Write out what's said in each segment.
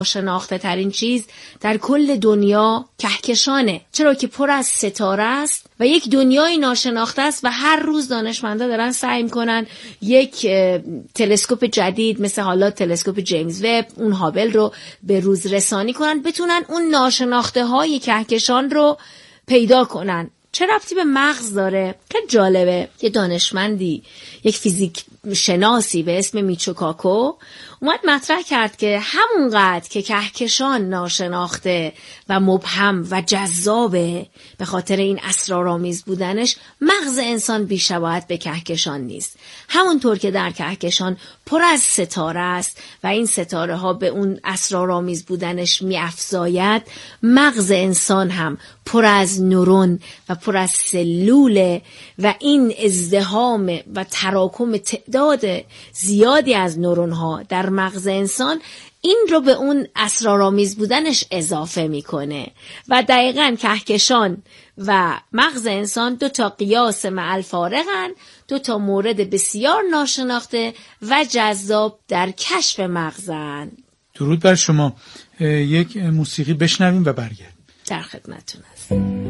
شناخته ترین چیز در کل دنیا کهکشانه، چرا که پر از ستاره است و یک دنیای ناشناخته است و هر روز دانشمندا دارن سعی میکنن یک تلسکوپ جدید مثل حالا تلسکوپ جیمز وب، اون هابل رو به روز رسانی کنن، بتونن اون ناشناخته های کهکشان رو پیدا کنن. چه ربطی به مغز داره؟ خیلی جالبه. یه دانشمندی، یک فیزیک شناسی به اسم میچیو کاکو اومد مطرح کرد که همونقدر که کهکشان ناشناخته و مبهم و جذابه به خاطر این اسرارآمیز بودنش، مغز انسان بی‌شباهت به کهکشان نیست. همونطور که در کهکشان پر از ستاره است و این ستاره ها به اون اسرارآمیز بودنش می‌افزاید، مغز انسان هم پر از نورون و پر از سلوله و این ازدحام و تراکم تعداد زیادی از نورون ها در مغز انسان این رو به اون اسرارآمیز بودنش اضافه میکنه و دقیقاً کهکشان و مغز انسان دو تا قیاس مع الفارقن، دو تا مورد بسیار ناشناخته و جذاب در کشف مغزن. درود بر شما. یک موسیقی بشنویم و برگردیم. در خدمتتون هستم.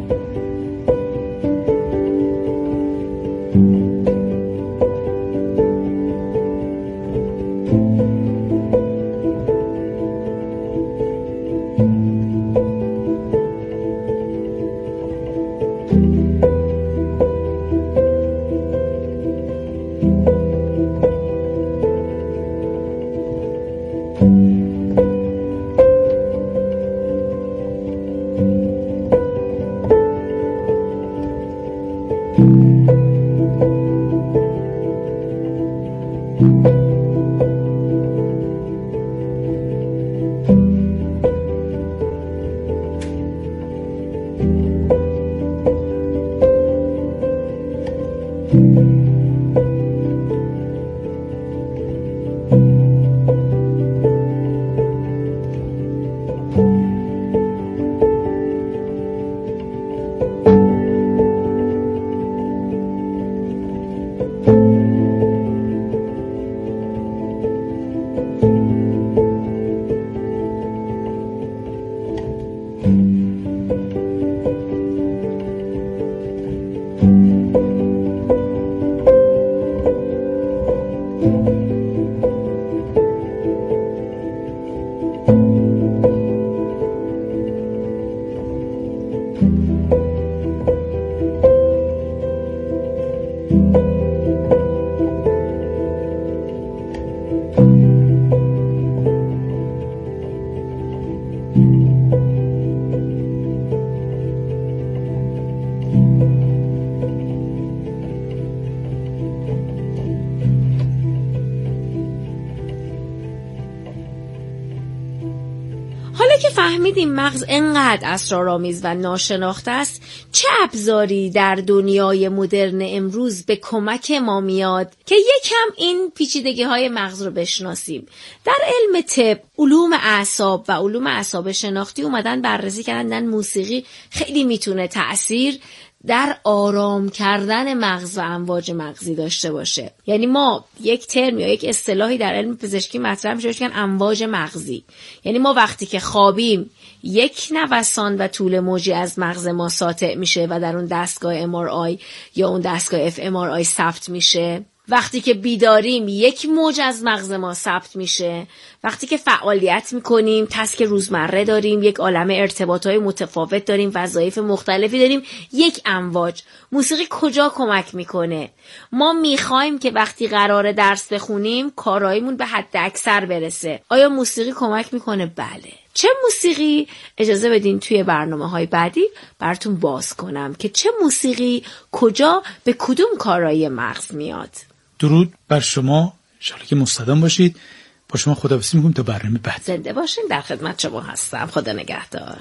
فهمیدیم مغز انقدر اسرارآمیز و ناشناخته است، چه ابزاری در دنیای مدرن امروز به کمک ما میاد که یکم این پیچیدگی‌های مغز رو بشناسیم؟ در علم طب، علوم اعصاب و علوم اعصاب شناختی اومدن بررسی کردن موسیقی خیلی میتونه تأثیر در آرام کردن مغز و امواج مغزی داشته باشه. یعنی ما یک ترم یا یک اصطلاحی در علم پزشکی مطرح میشه که امواج مغزی، یعنی ما وقتی که خوابیم یک نوسان و طول موجی از مغز ما ساطع میشه و در اون دستگاه MRI یا اون دستگاه fMRI ثبت میشه. وقتی که بیداریم یک موج از مغز ما ثبت میشه. وقتی که فعالیت میکنیم، تسک روزمره داریم، یک عالمه ارتباطات متفاوت داریم، وظایف مختلفی داریم، یک امواج. موسیقی کجا کمک میکنه؟ ما میخوایم که وقتی قراره درس بخونیم کاراییمون به حد اکثر برسه. آیا موسیقی کمک میکنه؟ بله. چه موسیقی؟ اجازه بدین توی برنامه‌های بعدی براتون باز کنم که چه موسیقی کجا به کدوم کارایی مغز میاد. درود بر شما، ان شاءالله که مستدام باشید. با شما خداحافظی میکنم تا برنامه بعد. زنده باشین. در خدمت شما هستم. خدا نگهدار.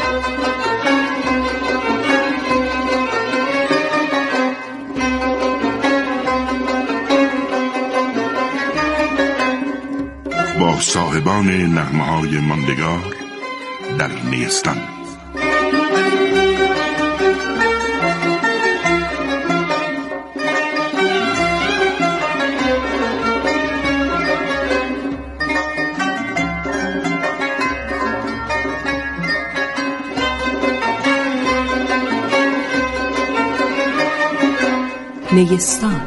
با صاحبان نغمه‌های ماندگار در نیستان. نیستان.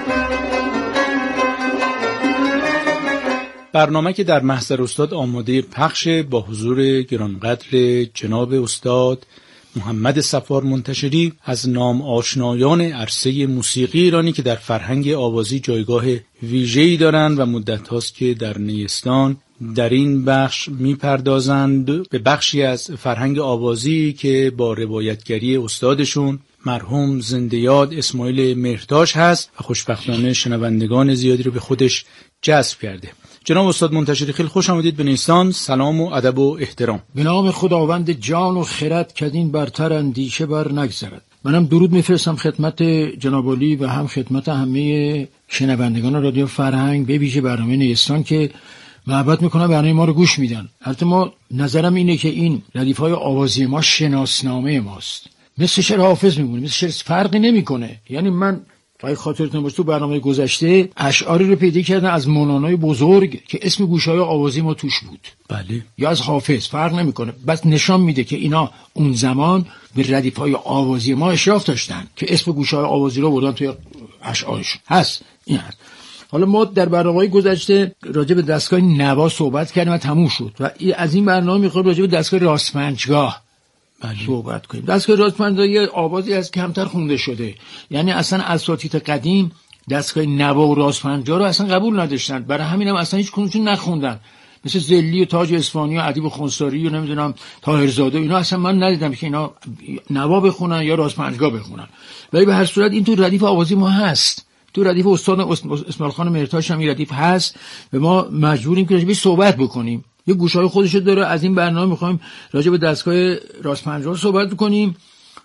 برنامه که در محضر استاد آماده پخش با حضور گرانقدر جناب استاد محمد صفار منتشری از نام آشنایان عرصه موسیقی ایرانی که در فرهنگ آوازی جایگاه ویژه‌ای دارند و مدت هاست که در نیستان در این بخش میپردازند به بخشی از فرهنگ آوازی که با روایتگری استادشون مرحوم زنده یاد اسماعیل مهرتاش هست و خوشبختانه شنوندگان زیادی رو به خودش جذب کرده. جناب استاد منتشری خیلی خوش آمدید به نیستان. سلام و ادب و احترام. به نام خداوند جان و خرد که این برتر اندیشه بر نگذرد. منم درود میفرستم خدمت جناب علی و هم خدمت همه شنوندگان رادیو فرهنگ، به ویژه برنامه نیستان که محبت میکنن برنامه ما رو گوش میدن. البته ما نظرم اینه که این ردیف‌های آوازی ما شناسنامه ماست، مثل شعر حافظ میمونه، مثل شعر فرقی نمیکنه. یعنی من اگه خاطرتون باشه تو برنامه گذشته اشعاری رو پیدا کردن از مولانای بزرگ که اسم گوشه‌های آوازی ما توش بود. بله. یا از حافظ، فرق نمیکنه، بس نشان میده که اینا اون زمان به ردیف‌های آوازی ما اشراف داشتن که اسم گوشه‌های آوازی رو بردن توی اشعارشون. هست این هست. حالا ما در برنامه‌های گذشته راجع به دستگاه نوا صحبت کردیم و تموم شد و از این برنامه می‌خوام راجع به دستگاه راستپنجگاه صحبت کنیم. دستگاه راستپنجگاه یه آوازی از کمتر خونده شده، یعنی اصلا اساتید قدیم دستگاه نوا و راستپنجگاه رو اصلا قبول نداشتن، برای همینم اصلا هیچ کدومشون نخوندن. مثل زلی و تاج اصفهانی و ادیب خنساری و نمیدونم طاهرزاده، اینا اصلا من ندیدم که اینا نوا بخونن یا راستپنجگاه بخونن. ولی به هر صورت این تو ردیف آوازی ما هست، تو ردیف استاد اسماعیل خان مهرتاش هم این ردیف هست و ما مجبوریم که راجعش صحبت بکنیم. یه گوشه‌های خودش داره. از این برنامه می‌خوایم راجع به دستگاه راستپنجگاه صحبت کنیم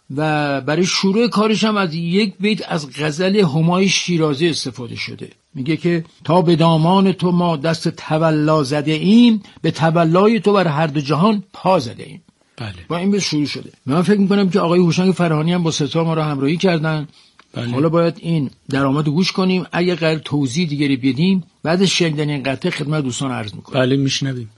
و برای شروع کارش هم از یک بیت از غزل همای شیرازی استفاده شده. میگه که تا به دامان تو ما دست تولا زده ایم، به تولای تو بر هر دو جهان پا زده ایم. بله. با این بیت شروع شده. من فکر می‌کنم که آقای هوشنگ فرهانی هم با ستا ما رو همراهی کردن. بله. حالا باید این درآمد گوش کنیم. اگه قرار توضیح دیگری بدیم بعد از شنیدن این قطعه خدمت دوستان عرض می‌کنم. بله میشنویم.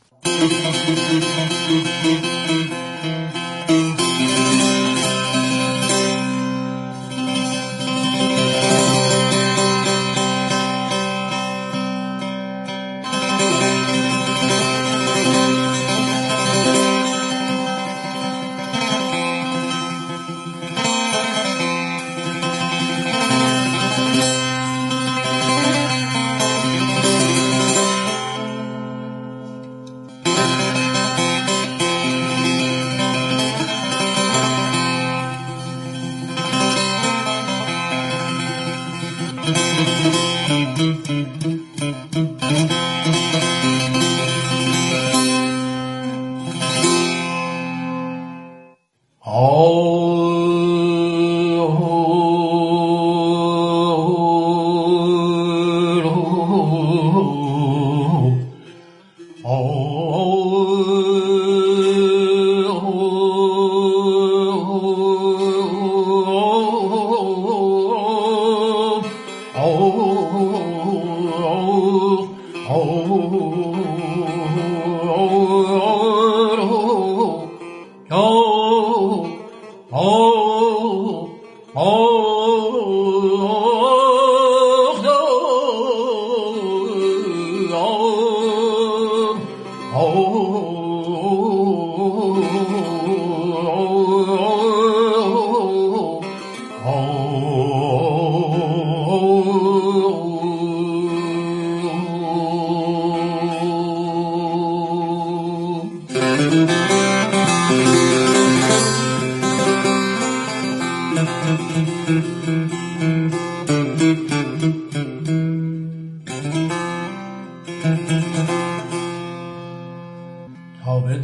تا به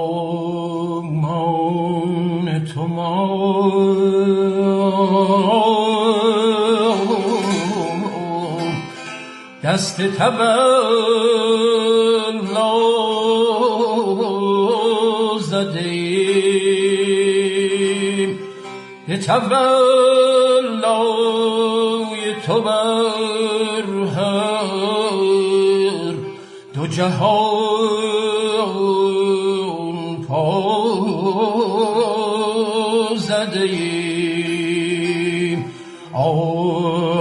دامان تو ما دست تولا زدیم، به تولای تو بر هر دو جهان پا زدیم.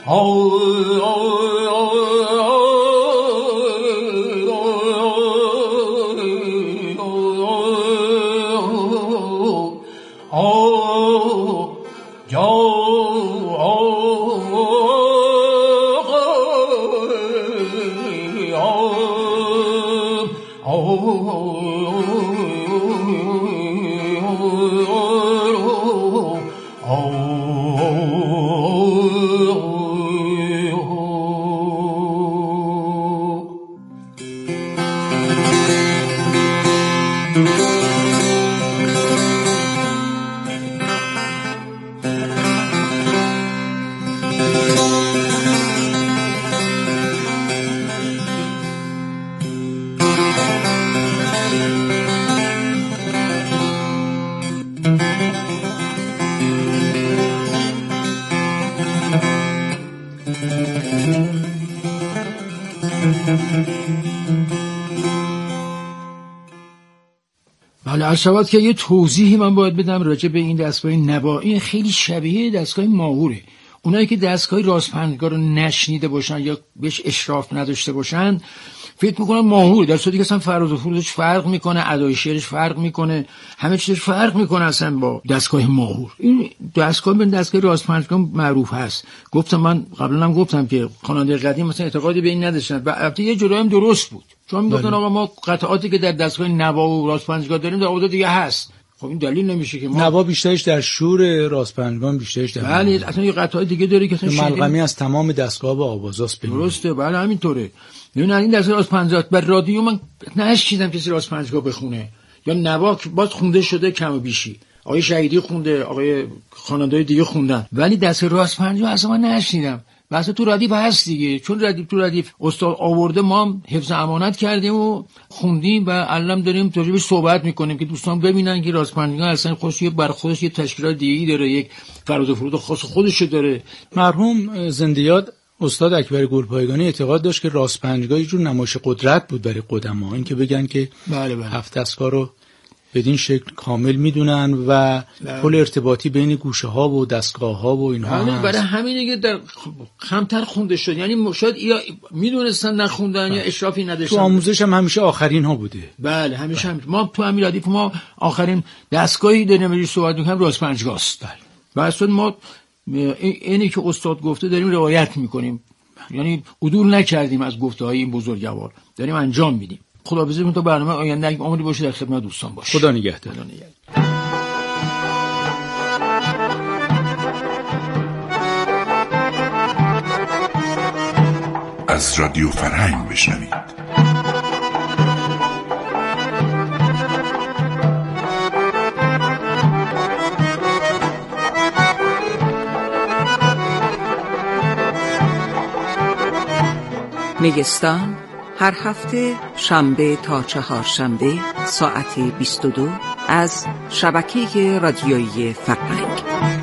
بله، عرض که یه توضیحی من باید بدم راجع به این دستگاه نوا. این خیلی شبیه دستگاه ماهوره. اونایی که دستگاه رازپندگاه رو نشنیده باشن یا بهش اشراف نداشته باشن فکر میکنن ماهور، در صورتی که اصلا فراز و فرودش فرق میکنه، ادای شعرش فرق میکنه، همه چیزش فرق میکنه اصلا با دستگاه ماهور. این دستگاه به دستگاه رازپندگاه معروف هست. من قبلا هم گفتم که خواننده قدیم مثلا اعتقادی به این نداشتن و البته یه جورایی هم درست بود، چون میگفتن آقا ما قطعاتی که در دستگاه نوا و رازپندگاه داریم در آباد دیگه هست. خب این دلیل نمیشه که ما نوا بیشترش در شور، رازپندگاه بیشترش در بله اصلا یه قطعات دیگه داره که اصلا ملغمی از تمام دستگاه با آوازاست. درسته، بله همینطوره. این دستگاه رازپندگاه بر رادیو من نشیدم کسی رازپندگاه بخونه یا نوا باز خونده شده کم و بیشی، آقای شهیدی خونده، آقای خواننده‌های دیگه خوندن، ولی دستگاه رازپندگاه اصلا من نشیدم. واسه تو ردیف هست دیگه، چون تو ردیف استاد آورده ما هم حفظ امانت کردیم و خوندیم و الان داریم راجعش صحبت میکنیم که دوستان ببینن که رازپندگاه اصلا خودش بر خودش یه تشکیلات دیگه‌ای داره، یک فراز و فرود خاص خودش داره. مرحوم زنده‌یاد استاد اکبر گلپایگانی اعتقاد داشت که رازپندگاه یه جور نمایش قدرت بود برای قدما، این که بگن که بله. هفت دستگاه رو بدین شکل کامل میدونن و پل ارتباطی بین گوشه ها و دستگاه ها و اینها هست. برای همینه که در کمتر خونده شد، یعنی شاید یا میدونستن نخوندن یا اشرافی نداشتن. تو آموزش هم همیشه آخرین ها بوده. بله همیشه ما تو همین ردیف ما آخرین دستگاهی داریم روی صحبت می‌کنیم رازپندگاه است. و اصلا ما اینی که استاد گفته داریم روایت میکنیم، یعنی عدول نکردیم از گفته‌های این بزرگوار، داریم انجام میدیم. خداحافظی می‌کنم تا برنامه آینده اگه عمری باشه در خدمت دوستان باشه. خدا نگهدار. از رادیو فرهنگ بشنوید. نیستان هر هفته شنبه تا چهارشنبه ساعت 22 از شبکه رادیویی فرهنگ.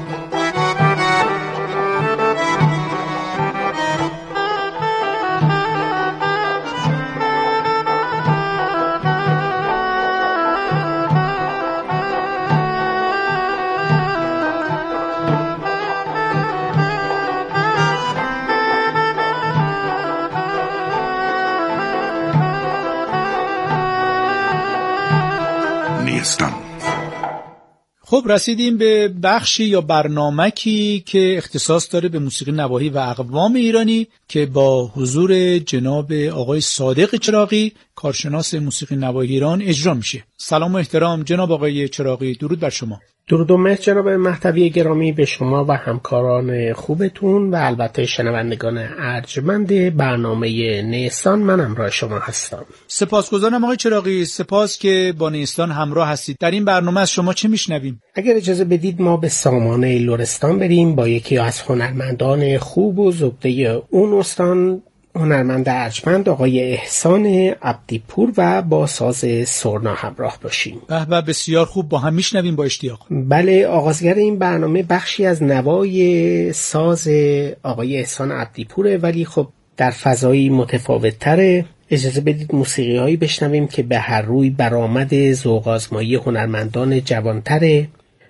خب رسیدیم به بخشی یا برنامه‌ای که اختصاص داره به موسیقی نواحی و اقوام ایرانی که با حضور جناب آقای صادق چراغی کارشناس موسیقی نواحی ایران اجرا میشه. سلام و احترام جناب آقای چراغی، درود بر شما. درود و مهر جناب مهدوی گرامی به شما و همکاران خوبتون و البته شنوندگان ارجمند برنامه نیستان. من همراه شما هستم. سپاسگزارم آقای چراغی، سپاس که با نیستان همراه هستید. در این برنامه از شما چه میشنویم؟ اگر اجازه بدید ما به سامانه لرستان بریم با یکی از هنرمندان خوب و زبده اون استان، هنرمند ارجمند آقای احسان عبدی‌پور و با ساز سرنا همراه باشیم. به بسیار خوب، با هم میشنویم با اشتیاق. بله، آغازگر این برنامه بخشی از نوای ساز آقای احسان عبدی‌پوره، ولی خب در فضایی متفاوت تره. اجازه بدید موسیقی هایی بشنویم که به هر روی برآمد ذوق آزمایی هنرمندان جوانتره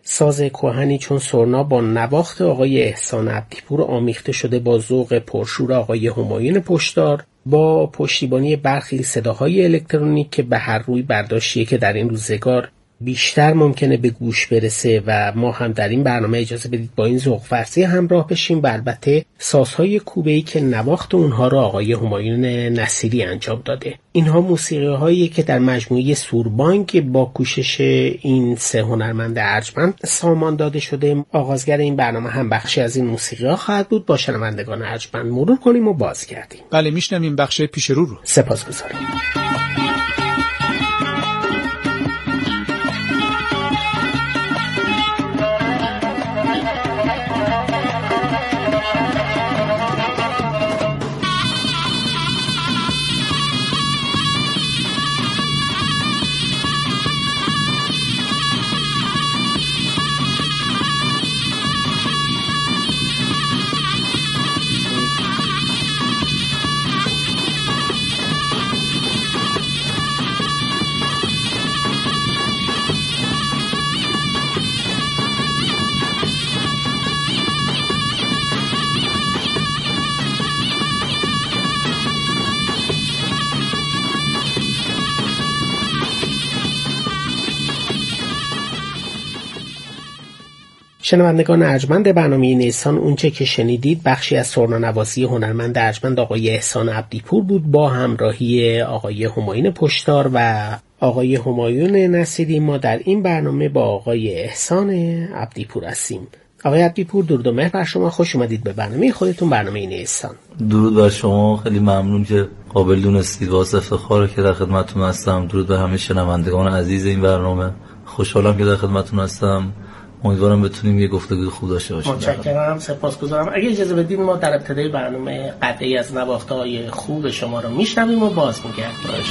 ساز کهنی چون سرنا با نواخت آقای احسان عبدی‌پور آمیخته شده با ذوق پرشور آقای همایون پشتار با پشتیبانی برخی صداهای الکترونیک که به هر روی برداشتیه که در این روزگار بیشتر ممکنه به گوش برسه و ما هم در این برنامه اجازه بدید با این ذوق فرزی همراه بشیم. و البته سازهای کوبه‌ای که نواخت اونها رو آقای همایون نصیری انجام داده. اینها موسیقی هایی که در مجموعه سوربانک با کوشش این سه هنرمند ارجمند سامان داده شده. آغازگر این برنامه هم بخشی از این موسیقی ها خواهد بود. با شنوندگان ارجمند مرور کنیم و بازگردیم. بله، میشنویم بخش پیش رو. سپاسگزارم. شنوندگان ارجمند برنامه نیسان، اونچه که شنیدید بخشی از سرنانوازی هنرمند ارجمند آقای احسان عبدی‌پور بود با همراهی آقای همایون پشتار و آقای همایون نصیری. ما در این برنامه با آقای احسان عبدی‌پور هستیم. آقای عبدی‌پور، درود و مهر بر شما، خوش اومدید به برنامه خودتون، برنامه نیسان. درود بر شما، خیلی ممنون که قابل دونستید، واسه افتخاره که در خدمتتون هستم. درود به همه شنوندگان عزیز این برنامه، خوشحالم که در خدمتتون هستم. امیدوارم بتونیم یه گفتگوی خوب داشته باشیم. متشکرم، سپاسگزارم. اگه اجازه بدید ما در ابتدای برنامه قطعی از نواخته‌های خوب شما رو میشنویم و باز میگردیم.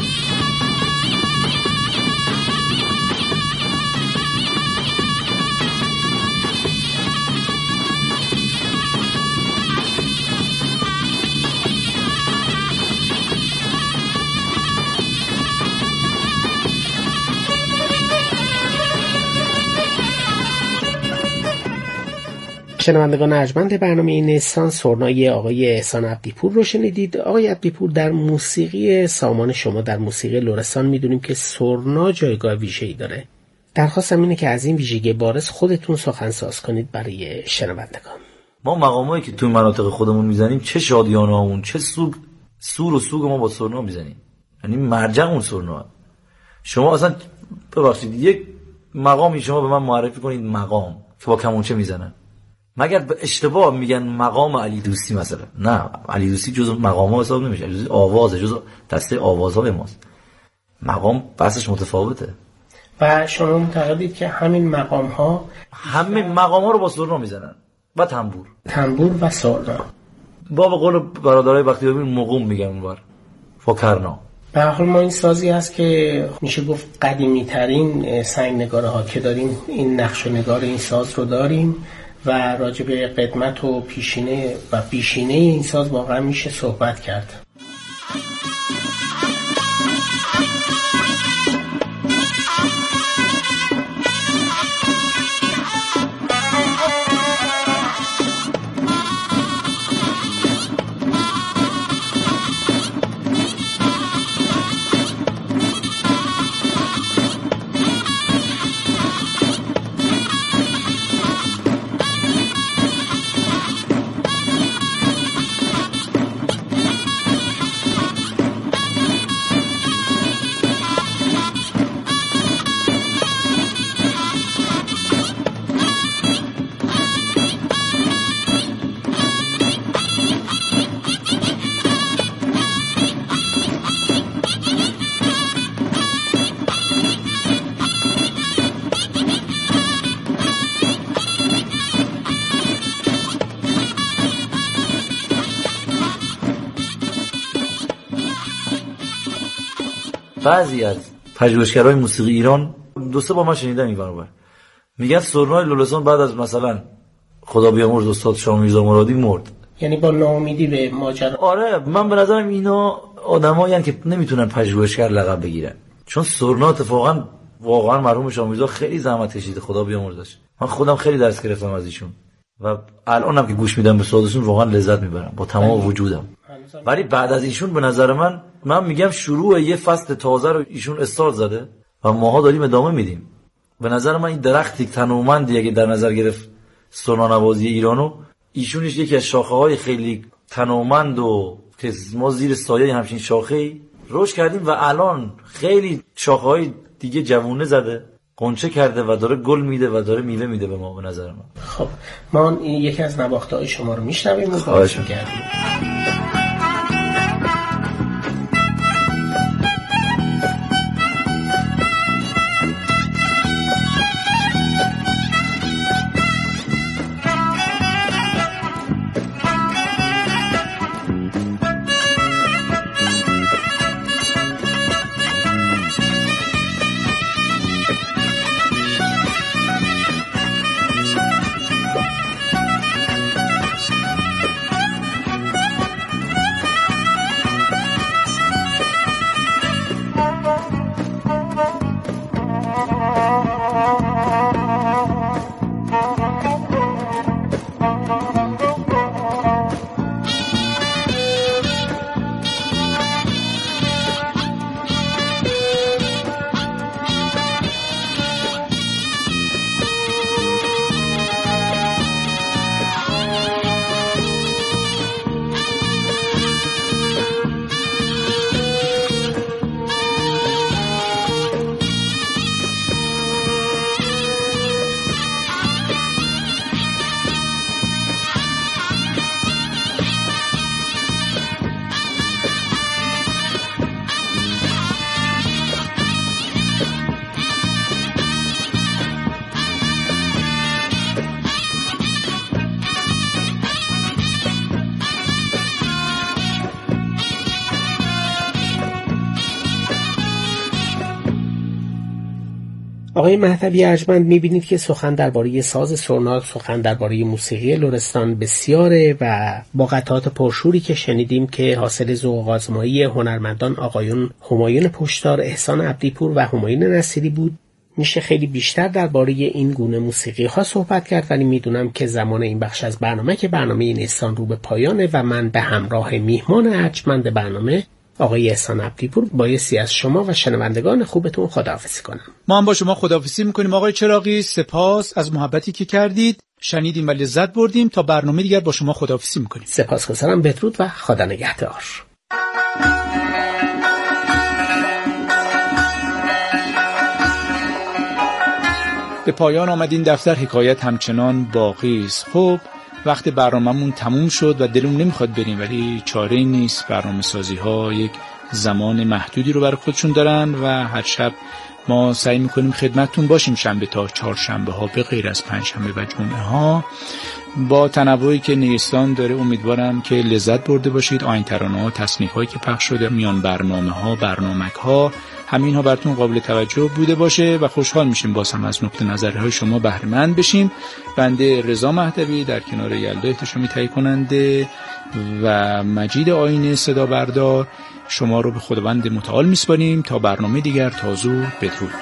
شنوندگان ارجمند برنامه نیسان، سرنای آقای احسان عبدی‌پور رو شنیدید. آقای عبدی‌پور، در موسیقی سامان شما، در موسیقی لرستان میدونیم که سرنا جایگاه ویژه‌ای داره. درخواستم اینه که از این ویژگی بارز خودتون سخنساز کنید برای شنوندگان. ما مقامایی که تو مناطق خودمون میزنیم، چه شادیانه‌مون، چه سور و سوگ ما با سرنا میزنیم، یعنی مرجع اون سرنا. شما اصلا ببخشید یک مقامی شما به من معرفی کنید، مقام که با کمانچه میزنن، مگر به اشتباه میگن مقام علی دوستی مثلا؟ نه، علی دوستی جزء مقام‌ها حساب نمیشه، جزء آوازه، جزء دسته آوازهای ماست. مقام بحثش متفاوته. و شما معتقدید که همین مقام‌ها رو با سرنا میزنن و تنبور و سرنا. با به قول برادرای بختیاری مقوم میگن اونور فکرنا. به هر حال ما این سازی هست که میشه گفت قدیمی ترین سنگ نگاره ها که داریم، این نقش و نگار این ساز رو داریم و راجع به قدمت و پیشینه و بیشینه این ساز واقعا میشه صحبت کرد. بعضی از پژوهشگرای موسیقی ایران دو سه بار من شنیدم این برابر میگن سرنای لرستان بعد از مثلا خدا بیامرز استاد شاه میرزا مرادی مرد، یعنی با ناامیدی به ماجرا. آره، من به نظرم اینا آدمایی هستن که نمیتونن پژوهشگر لقب بگیرن، چون سرنا اتفاقا واقعا مرحوم شاه میرزا خیلی زحمت کشیده، خدا بیامرزش. من خودم خیلی درس گرفتم از ایشون و الانم که گوش میدم به صحبتشون واقعا لذت میبرم با تمام وجودم. ولی بعد از ایشون به نظر من میگم شروع یه فصل تازه رو ایشون استارت زده و ماها داریم ادامه میدیم. به نظر من این درختی تنومندی اگه در نظر گرفت سرنانوازی ایرانو، ایشونش یکی از شاخه‌های خیلی تنومند و که ما زیر سایه همچین شاخه‌ای رشد کردیم و الان خیلی شاخه‌های دیگه جوونه زده، قنچه کرده و داره گل میده و داره میوه میده به ما. به نظر من خب ما این یکی از نواخته‌های شما رو میشنویم و خواهش می‌کنیم. آقای مهدوی ارجمند، می‌بینید که سخن درباره ساز سرنا، سخن درباره موسیقی لرستان بسیاره و با قطعات پرشوری که شنیدیم که حاصل ذوق آزمایی هنرمندان آقایون همایون پشتار، احسان عبدیپور و همایون نصیری بود، میشه خیلی بیشتر درباره این گونه موسیقی ها صحبت کرد، ولی میدونم که زمان این بخش از برنامه که برنامه نیستان رو به پایانه و من به همراه میهمان ارجمند برنامه آقای احسان عبدیپور بایستی از شما و شنوندگان خوبتون خداحافظی کنم. ما هم با شما خداحافظی میکنیم آقای چراغی. سپاس از محبتی که کردید، شنیدیم و لذت بردیم. تا برنامه دیگر با شما خداحافظی میکنیم. سپاسگزارم. بدرود و خدا نگهدار. به پایان آمد این دفتر. حکایت همچنان باقی است. خب وقت برنامه‌مون تموم شد و دلم نمیخواد بریم، ولی چاره‌ای نیست. برنامه‌سازی‌ها یک زمان محدودی رو برای خودشون دارن و هر شب ما سعی میکنیم خدمتتون باشیم شنبه تا چهارشنبه ها به غیر از پنجشنبه و جمعه ها با تنوعی که نیستان داره. امیدوارم که لذت برده باشید. آهنگ ترانه‌ها، تصنیف‌هایی که پخش شده میان برنامه‌ها، برنامه‌ها، همین‌ها براتون قابل توجه بوده باشه و خوشحال میشیم باز هم از نقطه نظرهای شما بهره مند بشیم. بنده رضا مهدوی در کنار یلدا احتشامی تهیه کننده و مجید آینه صدا بردار شما رو به خداوند متعال میسپاریم تا برنامه دیگر. تا زود، بدرود.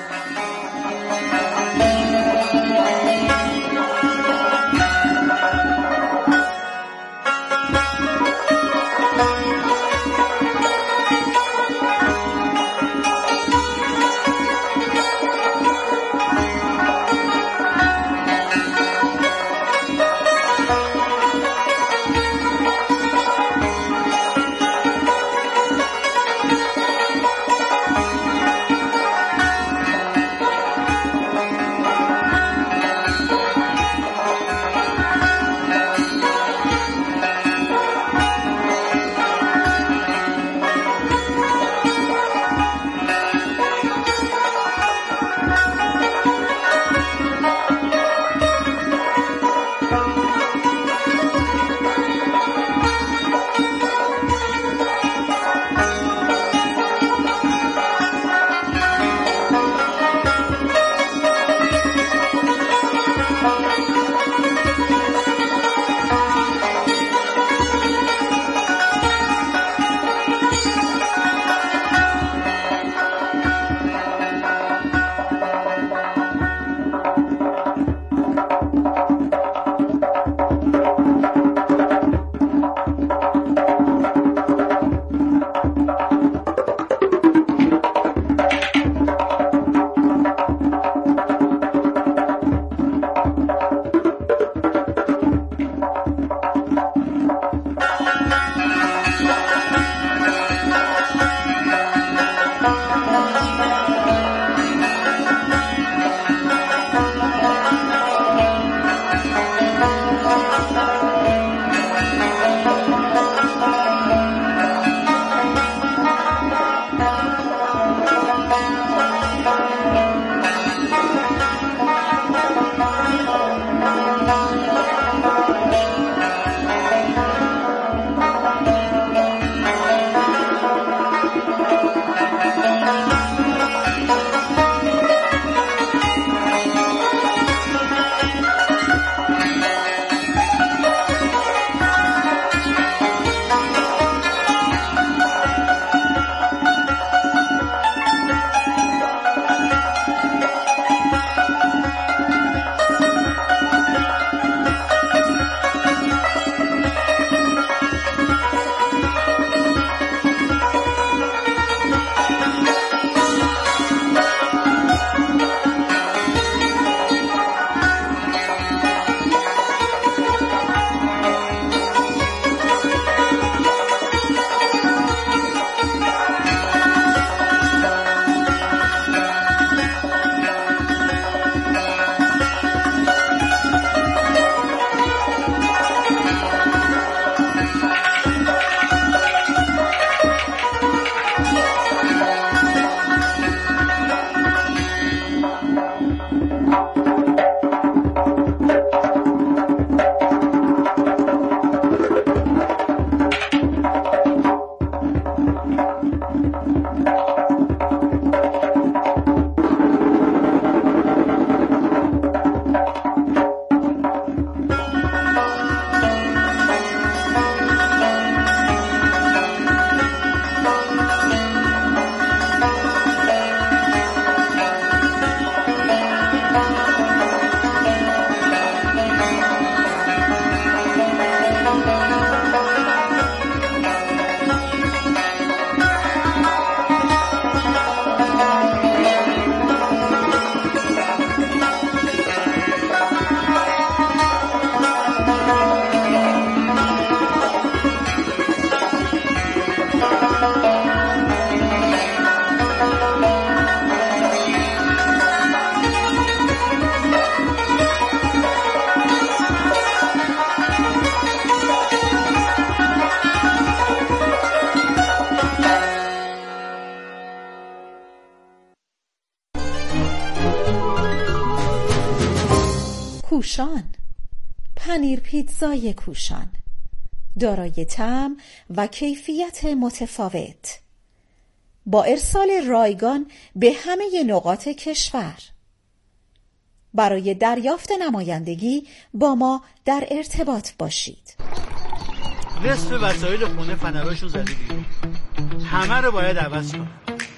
پوشان، پنیر پیتزای کوشان، دارای طعم و کیفیت متفاوت، با ارسال رایگان به همه نقاط کشور. برای دریافت نمایندگی با ما در ارتباط باشید. نصف وسایل خونه فنراشو زدی بیرون، همه رو باید عوض کنم.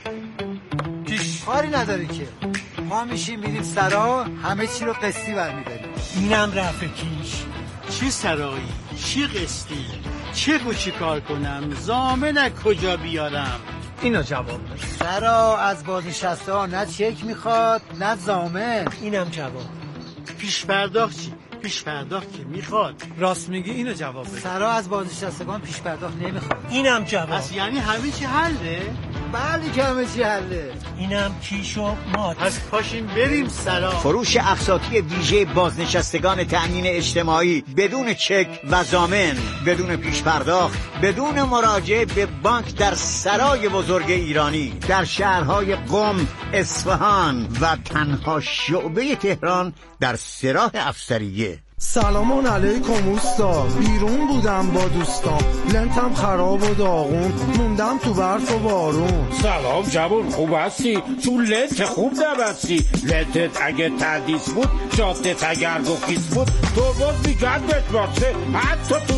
کاری نداری که ما میشیم میریم سرا، همه چی رو قسطی برمیداریم. اینم رفع کیش. چی سرایی؟ چی قسطی؟ چه چی کار کنم؟ ضامن کجا بیارم؟ اینو جواب بده. سرا از بازنشسته ها نه چک میخواد نه ضامن. اینم جواب. پیش پرداخت چی؟ پیش پرداخت که میخواد. راست میگی، اینو جواب بده. سرا از بازنشستگان پیش پرداخت نمیخواد. اینم جواب. پس یعنی همه چی حله؟ بله که همه چی حله. اینم کیش و ماد. پس پاشیم بریم سرا. فروش اقساطی ویژه بازنشستگان تأمین اجتماعی بدون چک و ضامن، بدون پیش پرداخت، بدون مراجعه به بانک در سرای بزرگ ایرانی در شهرهای قم، اصفهان و تنها شعبه تهران در سراح افسریه. سلام علیکم اوستا، بیرون بودم با دوستام، لنتم خراب و داغون، موندم تو برف و بارون. سلام جوون، خوب هستی؟ تو لنت خوب نبستی، لنتت اگه تردیس بود، جادت اگر گفیس بود، تو باز میگرد بهت باکسه، حتی تو